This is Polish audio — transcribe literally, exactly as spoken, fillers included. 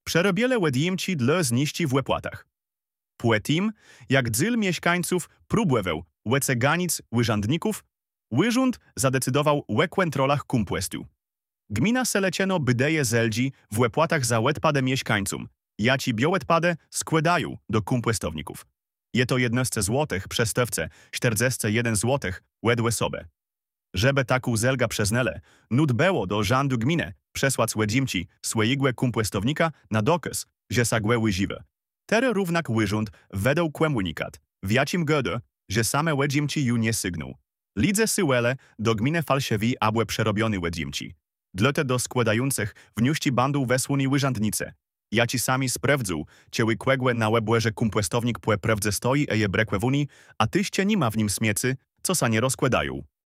Przerobiele łedimci dla zniści w łepłatach. Płetim, jak dzyl mieszkańców próbwewał łeceganic łyżandników, łyżund zadecydował łekłętrolach kumpłestu. Gmina selecieno bydeje zeldzi w łepłatach za łetpadę mieszkańcom, jaci biołetpadę składają do kumpłestowników. Je to jednostce złotych przestawce czterdzieści jeden złotych łedłe sobie. Żeby taką zelga przeznele, nud było do rządu gminy przesłać łedzimci swojego kumpłestownika na dokaz, że sagłe łyziwe. Tere równak łyżund wedał kłęmunikat, w jacim godo, że same łedzimci ju nie sygną. Lidze syłele do gminy falszewi abłe przerobiony łedzimci. Dlote do składających wniuści bandu wesłuni łyżandnice. Jaci sami sprawdzą, cieły kłegłe na łebłe, że kumpłestownik płe prawdze stoi eje brekłe w unii, a tyście nie ma w nim smiecy, co sa nie rozkładają.